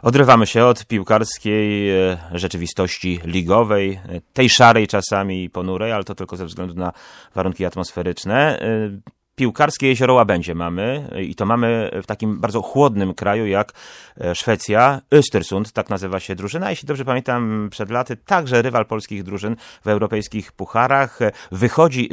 Odrywamy się od piłkarskiej rzeczywistości ligowej, tej szarej czasami i ponurej, ale to tylko ze względu na warunki atmosferyczne. Piłkarskie jezioro Łabędzie mamy i to mamy w takim bardzo chłodnym kraju jak Szwecja. Östersund, tak nazywa się drużyna. Jeśli dobrze pamiętam, przed laty także rywal polskich drużyn w europejskich pucharach. Wychodzi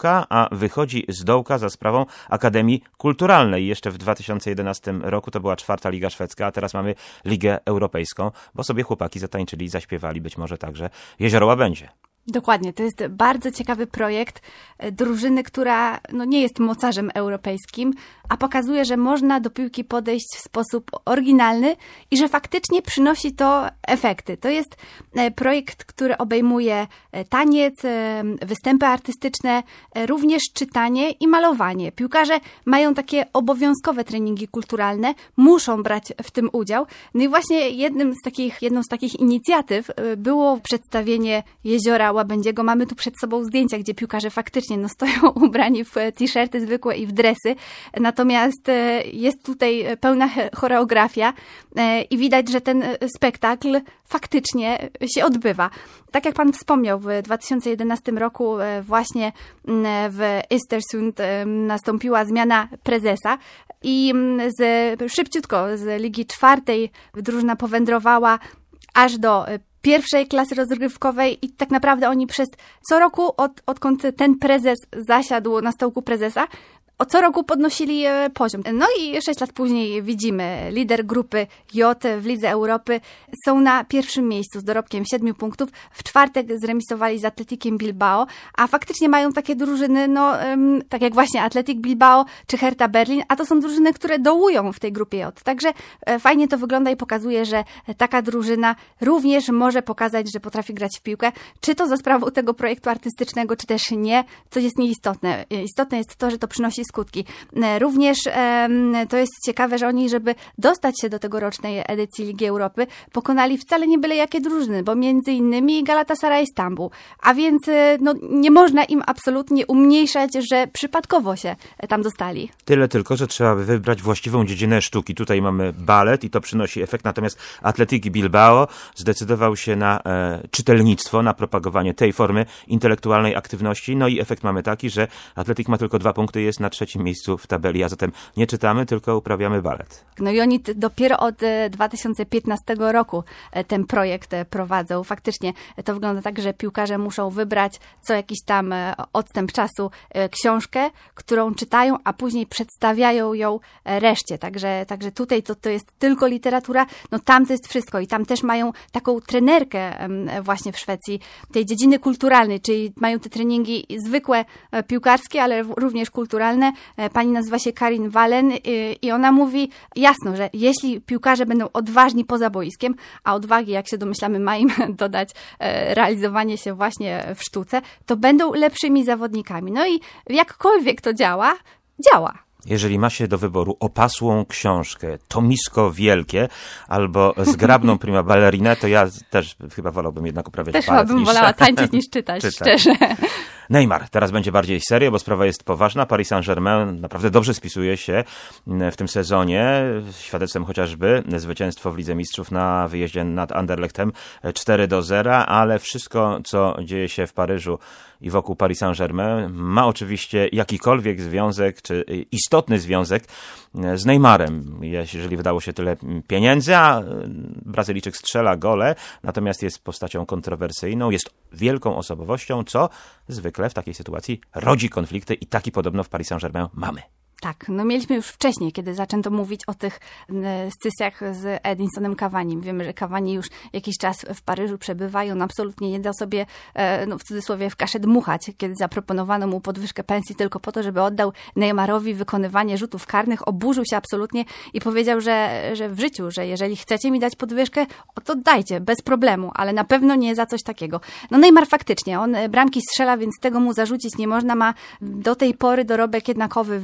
z dołka za sprawą Akademii Kulturalnej. Jeszcze w 2011 roku to była 4. Liga Szwedzka, a teraz mamy Ligę Europejską, bo sobie chłopaki zatańczyli, zaśpiewali być może także Jezioro Łabędzie. Dokładnie, to jest bardzo ciekawy projekt drużyny, która nie jest mocarzem europejskim, a pokazuje, że można do piłki podejść w sposób oryginalny i że faktycznie przynosi to efekty. To jest projekt, który obejmuje taniec, występy artystyczne, również czytanie i malowanie. Piłkarze mają takie obowiązkowe treningi kulturalne, muszą brać w tym udział. No i właśnie jedną z takich inicjatyw było przedstawienie Jeziora Łabędziego. Mamy tu przed sobą zdjęcia, gdzie piłkarze faktycznie stoją ubrani w t-shirty zwykłe i w dresy. Natomiast jest tutaj pełna choreografia i widać, że ten spektakl faktycznie się odbywa. Tak jak pan wspomniał, w 2011 roku właśnie w Östersund nastąpiła zmiana prezesa i szybciutko z Ligi 4 drużyna powędrowała aż do pierwszej klasy rozgrywkowej i tak naprawdę oni przez co roku, odkąd ten prezes zasiadł na stołku prezesa, co roku podnosili poziom. No i 6 lat później widzimy, lider grupy J w Lidze Europy są na pierwszym miejscu z dorobkiem 7 punktów. W czwartek zremisowali z Atletikiem Bilbao, a faktycznie mają takie drużyny, tak jak właśnie Athletic Bilbao czy Hertha Berlin, a to są drużyny, które dołują w tej grupie J. Także fajnie to wygląda i pokazuje, że taka drużyna również może pokazać, że potrafi grać w piłkę. Czy to za sprawą tego projektu artystycznego, czy też nie, to jest nieistotne. Istotne jest to, że to przynosi skutki. Również to jest ciekawe, że oni, żeby dostać się do tegorocznej edycji Ligi Europy, pokonali wcale nie byle jakie drużyny, bo między innymi Galatasaray Stambuł. A więc nie można im absolutnie umniejszać, że przypadkowo się tam dostali. Tyle tylko, że trzeba wybrać właściwą dziedzinę sztuki. Tutaj mamy balet i to przynosi efekt, natomiast Athletic Bilbao zdecydował się na czytelnictwo, na propagowanie tej formy intelektualnej aktywności. No i efekt mamy taki, że Athletic ma tylko 2 punkty, jest na 3. miejscu w tabeli, a zatem nie czytamy, tylko uprawiamy balet. No i oni dopiero od 2015 roku ten projekt prowadzą. Faktycznie to wygląda tak, że piłkarze muszą wybrać co jakiś tam odstęp czasu książkę, którą czytają, a później przedstawiają ją reszcie. Także tutaj to jest tylko literatura, tam to jest wszystko i tam też mają taką trenerkę właśnie w Szwecji, tej dziedziny kulturalnej, czyli mają te treningi zwykłe piłkarskie, ale również kulturalne. Pani nazywa się Karin Wallen i ona mówi jasno, że jeśli piłkarze będą odważni poza boiskiem, a odwagi, jak się domyślamy, ma im dodać realizowanie się właśnie w sztuce, to będą lepszymi zawodnikami. No i jakkolwiek to działa. Jeżeli ma się do wyboru opasłą książkę, tomisko wielkie albo zgrabną prima ballerinę, to ja też chyba wolałbym jednak uprawiać balet. Też chyba bym wolała tańczyć niż czytać, szczerze. Neymar, teraz będzie bardziej serio, bo sprawa jest poważna. Paris Saint-Germain naprawdę dobrze spisuje się w tym sezonie. Świadectwem chociażby zwycięstwo w Lidze Mistrzów na wyjeździe nad Anderlechtem 4-0, ale wszystko, co dzieje się w Paryżu i wokół Paris Saint-Germain ma oczywiście jakikolwiek związek, czy istotny związek z Neymarem. Jeżeli wydało się tyle pieniędzy, a Brazylijczyk strzela gole, natomiast jest postacią kontrowersyjną, jest wielką osobowością, co zwykle w takiej sytuacji rodzi konflikty i taki podobno w Paris Saint-Germain mamy. Tak, mieliśmy już wcześniej, kiedy zaczęto mówić o tych scysjach z Edinsonem Cavanim. Wiemy, że Cavani już jakiś czas w Paryżu przebywa i on absolutnie nie dał sobie, w cudzysłowie, w kaszę dmuchać, kiedy zaproponowano mu podwyżkę pensji tylko po to, żeby oddał Neymarowi wykonywanie rzutów karnych. Oburzył się absolutnie i powiedział, że w życiu, że jeżeli chcecie mi dać podwyżkę, to dajcie, bez problemu, ale na pewno nie za coś takiego. Neymar faktycznie, on bramki strzela, więc tego mu zarzucić nie można. Ma do tej pory dorobek jednakowy w lidze.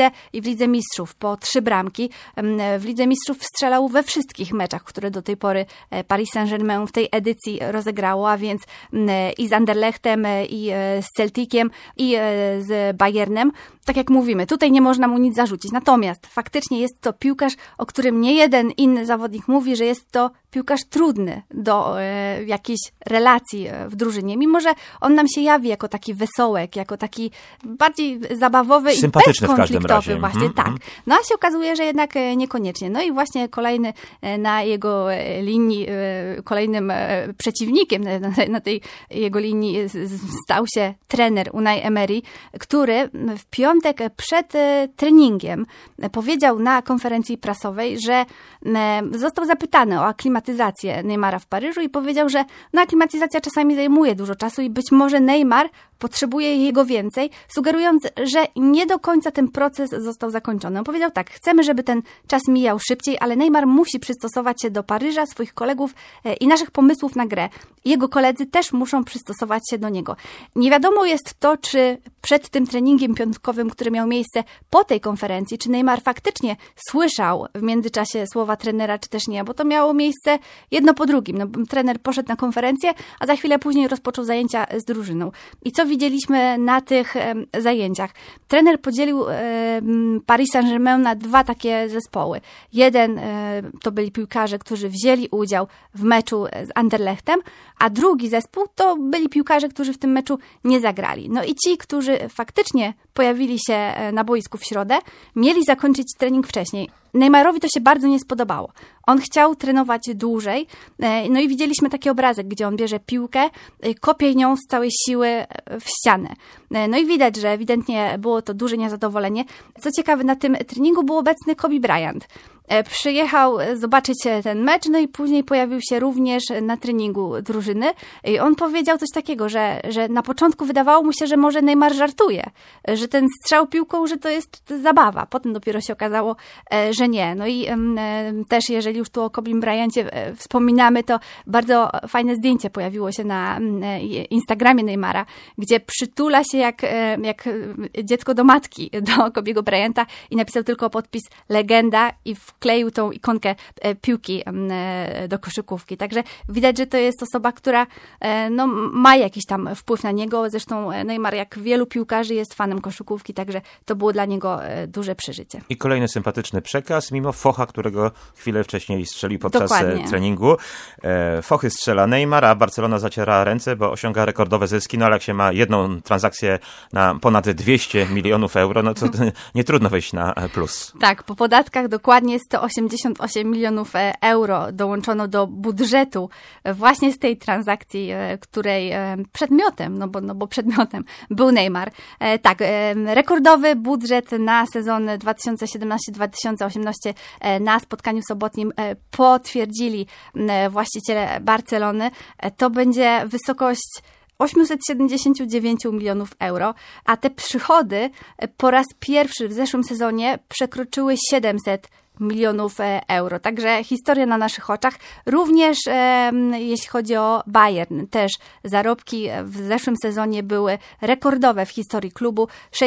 Lidze i w Lidze Mistrzów po 3 bramki. W Lidze Mistrzów strzelał we wszystkich meczach, które do tej pory Paris Saint-Germain w tej edycji rozegrało, a więc i z Anderlechtem, i z Celticiem, i z Bayernem. Tak jak mówimy, tutaj nie można mu nic zarzucić. Natomiast faktycznie jest to piłkarz, o którym nie jeden inny zawodnik mówi, że jest to piłkarz trudny do jakiejś relacji w drużynie. Mimo że on nam się jawi jako taki wesołek, jako taki bardziej zabawowy i bezkonfliktowy. Właśnie tak. No a się okazuje, że jednak niekoniecznie. No i właśnie kolejny na jego linii, kolejnym przeciwnikiem na tej jego linii stał się trener Unai Emery, który w piątek przed treningiem powiedział na konferencji prasowej, że został zapytany o aklimatyzację Neymara w Paryżu i powiedział, że aklimatyzacja czasami zajmuje dużo czasu i być może Neymar potrzebuje jego więcej, sugerując, że nie do końca ten proces został zakończony. On powiedział tak, chcemy, żeby ten czas mijał szybciej, ale Neymar musi przystosować się do Paryża, swoich kolegów i naszych pomysłów na grę. Jego koledzy też muszą przystosować się do niego. Nie wiadomo jest to, czy przed tym treningiem piątkowym, który miał miejsce po tej konferencji, czy Neymar faktycznie słyszał w międzyczasie słowa trenera, czy też nie, bo to miało miejsce jedno po drugim. No, trener poszedł na konferencję, a za chwilę później rozpoczął zajęcia z drużyną. I co widzieliśmy na tych zajęciach? Trener podzielił Paris Saint-Germain na 2 takie zespoły. Jeden to byli piłkarze, którzy wzięli udział w meczu z Anderlechtem, a drugi zespół to byli piłkarze, którzy w tym meczu nie zagrali. No i ci, którzy faktycznie pojawili się na boisku w środę, mieli zakończyć trening wcześniej. Neymarowi to się bardzo nie spodobało. On chciał trenować dłużej, no i widzieliśmy taki obrazek, gdzie on bierze piłkę, kopie nią z całej siły w ścianę. No i widać, że ewidentnie było to duże niezadowolenie. Co ciekawe, na tym treningu był obecny Kobe Bryant. Przyjechał zobaczyć ten mecz, no i później pojawił się również na treningu drużyny. I on powiedział coś takiego, że na początku wydawało mu się, że może Neymar żartuje, że ten strzał piłką, że to jest zabawa. Potem dopiero się okazało, że nie. No i też jeżeli już tu o Kobe Bryancie wspominamy, to bardzo fajne zdjęcie pojawiło się na Instagramie Neymara, gdzie przytula się jak dziecko do matki, do Kobe'ego Bryanta i napisał tylko podpis legenda i wkleił tą ikonkę piłki do koszykówki. Także widać, że to jest osoba, która no, ma jakiś tam wpływ na niego. Zresztą Neymar, jak wielu piłkarzy, jest fanem koszykówki, także to było dla niego duże przeżycie. I kolejny sympatyczny przekaz, mimo focha, którego chwilę wcześniej strzelił podczas treningu. Fochy strzela Neymar, a Barcelona zaciera ręce, bo osiąga rekordowe zyski, no ale jak się ma jedną transakcję na ponad 200 milionów euro, no to nie trudno wejść na plus. Tak, po podatkach dokładnie 188 milionów euro dołączono do budżetu właśnie z tej transakcji, której przedmiotem, no bo przedmiotem był Neymar. Tak, rekordowy budżet na sezon 2017-2018 na spotkaniu sobotnim potwierdzili właściciele Barcelony. To będzie wysokość 879 milionów euro, a te przychody po raz pierwszy w zeszłym sezonie przekroczyły 700 milionów euro. Także historia na naszych oczach. Również jeśli chodzi o Bayern, też zarobki w zeszłym sezonie były rekordowe w historii klubu,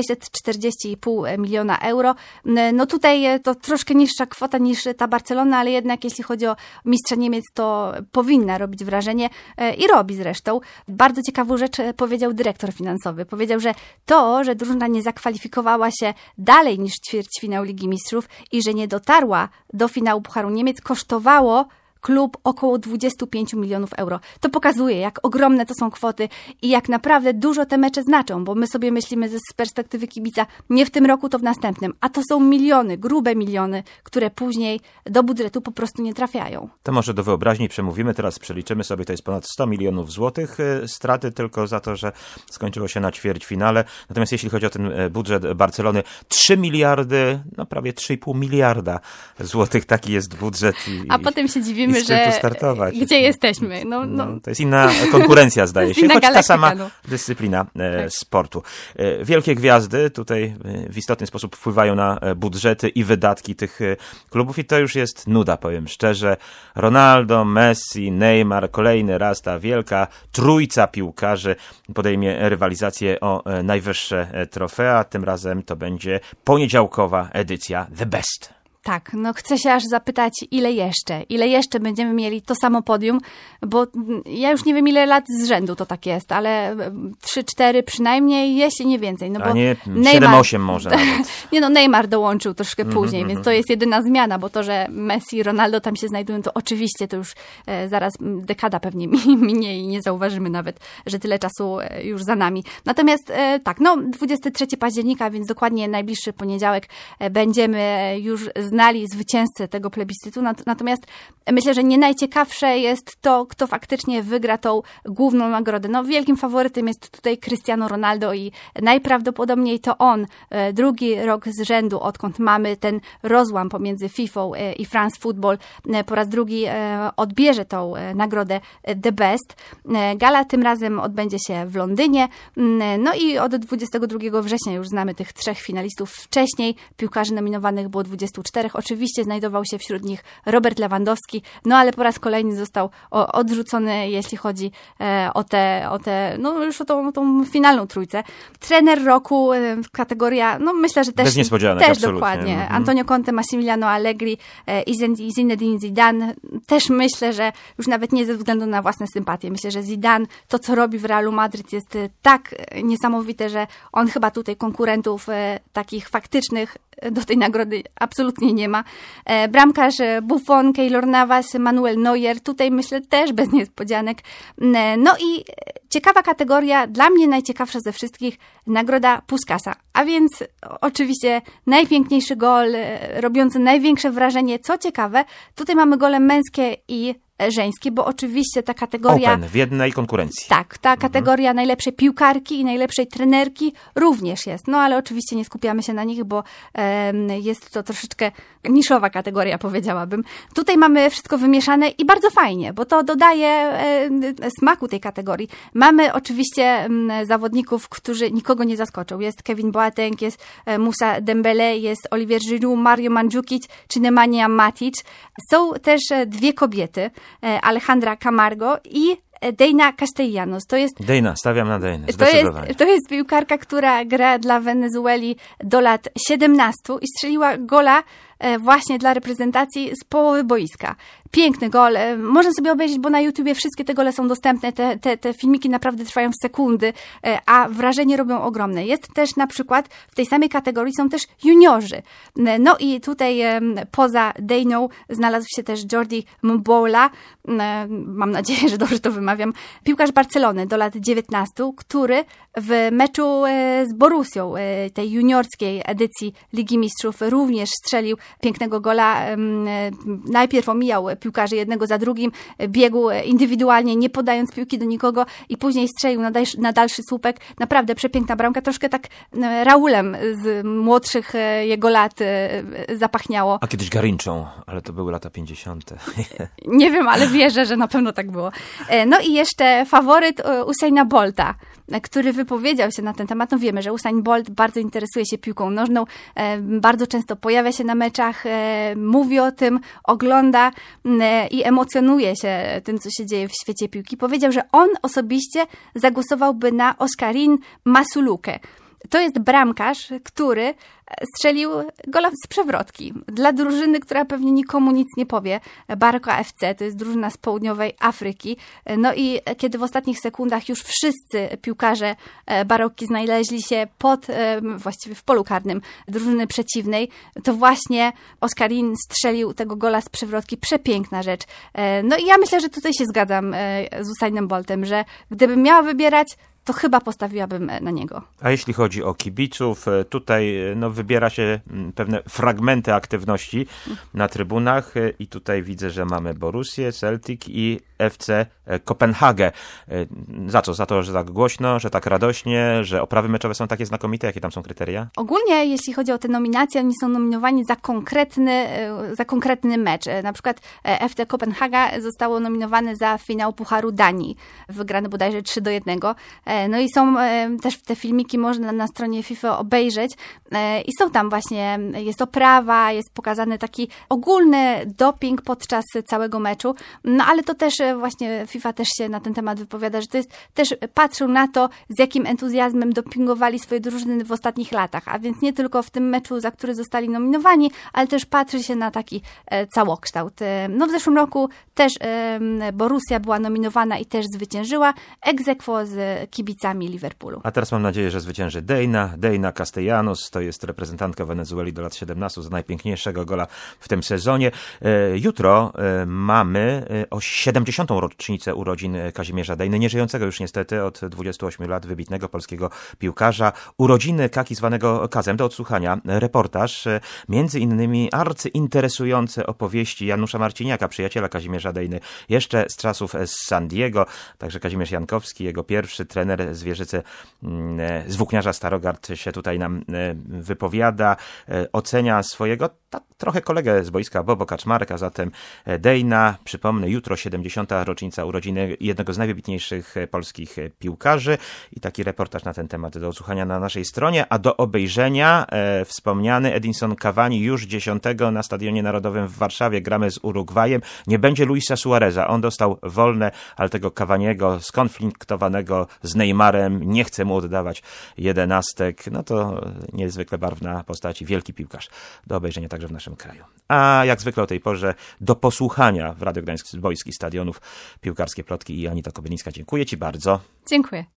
640,5 miliona euro. No tutaj to troszkę niższa kwota niż ta Barcelona, ale jednak jeśli chodzi o mistrza Niemiec, to powinna robić wrażenie i robi zresztą. Bardzo ciekawą rzecz powiedział dyrektor finansowy. Powiedział, że to, że drużyna nie zakwalifikowała się dalej niż ćwierćfinał Ligi Mistrzów i że nie dotarła do finału Pucharu Niemiec, kosztowało klub około 25 milionów euro. To pokazuje, jak ogromne to są kwoty i jak naprawdę dużo te mecze znaczą, bo my sobie myślimy z perspektywy kibica, nie w tym roku, to w następnym. A to są miliony, grube miliony, które później do budżetu po prostu nie trafiają. To może do wyobraźni przemówimy, teraz przeliczymy sobie, to jest ponad 100 milionów złotych straty tylko za to, że skończyło się na ćwierćfinale. Natomiast jeśli chodzi o ten budżet Barcelony, 3 miliardy, no prawie 3,5 miliarda złotych, taki jest budżet. A potem się dziwimy, wiemy, że startować. Gdzie jesteśmy. To jest inna konkurencja, zdaje się, choć ta sama no. dyscyplina sportu. Wielkie gwiazdy tutaj w istotny sposób wpływają na budżety i wydatki tych klubów i to już jest nuda, powiem szczerze. Ronaldo, Messi, Neymar, kolejny raz ta wielka trójca piłkarzy podejmie rywalizację o najwyższe trofea. Tym razem to będzie poniedziałkowa edycja The Best. Tak, chcę się aż zapytać, ile jeszcze będziemy mieli to samo podium, bo ja już nie wiem, ile lat z rzędu to tak jest, ale 3-4 przynajmniej, jeśli nie więcej. A nie 7-8 może nawet. Nie Neymar dołączył troszkę później, więc to jest jedyna zmiana, bo to, że Messi i Ronaldo tam się znajdują, to oczywiście to już zaraz dekada pewnie minie i nie zauważymy nawet, że tyle czasu już za nami. Natomiast 23 października, więc dokładnie najbliższy poniedziałek będziemy już znali zwycięzcę tego plebiscytu, natomiast myślę, że nie najciekawsze jest to, kto faktycznie wygra tą główną nagrodę. Wielkim faworytem jest tutaj Cristiano Ronaldo i najprawdopodobniej to on drugi rok z rzędu, odkąd mamy ten rozłam pomiędzy FIFA i France Football, po raz drugi odbierze tą nagrodę The Best. Gala tym razem odbędzie się w Londynie, i od 22 września już znamy tych 3 finalistów. Wcześniej piłkarzy nominowanych było 24. Oczywiście znajdował się wśród nich Robert Lewandowski, ale po raz kolejny został odrzucony, jeśli chodzi już o tą finalną trójcę. Trener roku, kategoria, myślę, że też bez niespodzianek, też absolutnie. Dokładnie. Antonio Conte, Massimiliano Allegri i Zinedine Zidane. Też myślę, że już nawet nie ze względu na własne sympatie. Myślę, że Zidane, to co robi w Realu Madryt jest tak niesamowite, że on chyba tutaj konkurentów takich faktycznych do tej nagrody absolutnie nie ma. Bramkarz Buffon, Keylor Navas, Manuel Neuer, tutaj myślę też bez niespodzianek. I ciekawa kategoria, dla mnie najciekawsza ze wszystkich, nagroda Puskasa. A więc oczywiście najpiękniejszy gol, robiący największe wrażenie. Co ciekawe, tutaj mamy gole męskie i żeńskie, bo oczywiście ta kategoria... Open, w jednej konkurencji. Tak, ta kategoria najlepszej piłkarki i najlepszej trenerki również jest. Ale oczywiście nie skupiamy się na nich, bo jest to troszeczkę niszowa kategoria, powiedziałabym. Tutaj mamy wszystko wymieszane i bardzo fajnie, bo to dodaje smaku tej kategorii. Mamy oczywiście zawodników, którzy nikogo nie zaskoczą. Jest Kevin Boateng, jest Moussa Dembele, jest Olivier Giroud, Mario Mandzukic czy Nemanja Matic. Są też 2 kobiety, Alejandra Camargo i Deina Castellanos. Deina, stawiam na Deinę, to jest piłkarka, która gra dla Wenezueli do lat 17 i strzeliła gola właśnie dla reprezentacji z połowy boiska. Piękny gol. Można sobie obejrzeć, bo na YouTubie wszystkie te gole są dostępne. Te filmiki naprawdę trwają sekundy, a wrażenie robią ogromne. Jest też na przykład w tej samej kategorii są też juniorzy. I tutaj poza Deiną znalazł się też Jordi Mboula. Mam nadzieję, że dobrze to wymawiam. Piłkarz Barcelony do lat 19, który w meczu z Borussią, tej juniorskiej edycji Ligi Mistrzów, również strzelił pięknego gola. Najpierw omijał piłkarzy jednego za drugim, biegł indywidualnie, nie podając piłki do nikogo i później strzelił na dalszy słupek. Naprawdę przepiękna bramka, troszkę tak Raulem z młodszych jego lat zapachniało. A kiedyś Garinczą, ale to były lata 50. Nie wiem, ale wierzę, że na pewno tak było. I jeszcze faworyt Usaina Bolta, który wypowiedział się na ten temat. Wiemy, że Usain Bolt bardzo interesuje się piłką nożną, bardzo często pojawia się na meczach, mówi o tym, ogląda i emocjonuje się tym, co się dzieje w świecie piłki. Powiedział, że on osobiście zagłosowałby na Oscarin Masulukę. To jest bramkarz, który strzelił gola z przewrotki dla drużyny, która pewnie nikomu nic nie powie. Barco FC, to jest drużyna z południowej Afryki. I kiedy w ostatnich sekundach już wszyscy piłkarze Baroki znaleźli się właściwie w polu karnym drużyny przeciwnej, to właśnie Oscarin strzelił tego gola z przewrotki. Przepiękna rzecz. I ja myślę, że tutaj się zgadzam z Usainem Boltem, że gdybym miała wybierać, to chyba postawiłabym na niego. A jeśli chodzi o kibiców, tutaj wybiera się pewne fragmenty aktywności na trybunach i tutaj widzę, że mamy Borussię, Celtic i FC Kopenhagę. Za co? Za to, że tak głośno, że tak radośnie, że oprawy meczowe są takie znakomite? Jakie tam są kryteria? Ogólnie, jeśli chodzi o te nominacje, oni są nominowani za konkretny mecz. Na przykład FC Kopenhaga zostało nominowane za finał Pucharu Danii, wygrany bodajże 3-1. No i są też te filmiki, można na stronie FIFA obejrzeć i są tam właśnie, jest oprawa, jest pokazany taki ogólny doping podczas całego meczu, no ale to też właśnie FIFA też się na ten temat wypowiada, że to jest, też patrzył na to, z jakim entuzjazmem dopingowali swoje drużyny w ostatnich latach, a więc nie tylko w tym meczu, za który zostali nominowani, ale też patrzy się na taki całokształt. No w zeszłym roku też Borussia była nominowana i też zwyciężyła, ex aequo z kibicami Liverpoolu. A teraz mam nadzieję, że zwycięży Deina Castellanos, to jest reprezentantka Wenezueli do lat 17 za najpiękniejszego gola w tym sezonie. Jutro mamy o 70. rocznicę urodzin Kazimierza Dejny, nieżyjącego już niestety od 28 lat, wybitnego polskiego piłkarza. Urodziny Kaki zwanego Kazem do odsłuchania. Reportaż, między innymi arcyinteresujące opowieści Janusza Marciniaka, przyjaciela Kazimierza Dejny, jeszcze z czasów z San Diego, także Kazimierz Jankowski, jego pierwszy trener Zwierzycy z Włókniarza Starogard się tutaj nam wypowiada, ocenia swojego trochę kolegę z boiska, Bobo Kaczmarka, zatem Dejna, przypomnę, jutro 70. rocznica urodziny jednego z najwybitniejszych polskich piłkarzy i taki reportaż na ten temat do odsłuchania na naszej stronie, a do obejrzenia wspomniany Edinson Cavani już 10 na Stadionie Narodowym w Warszawie, gramy z Urugwajem, nie będzie Luisa Suareza, on dostał wolne, ale tego Cavaniego skonfliktowanego z Neymarem, nie chce mu oddawać 11, no to niezwykle barwna postać i wielki piłkarz do obejrzenia także w naszym kraju. A jak zwykle o tej porze do posłuchania w Radio Gdańsk z boiskich stadionów piłkarskie plotki i Anita Kobylińska. Dziękuję Ci bardzo. Dziękuję.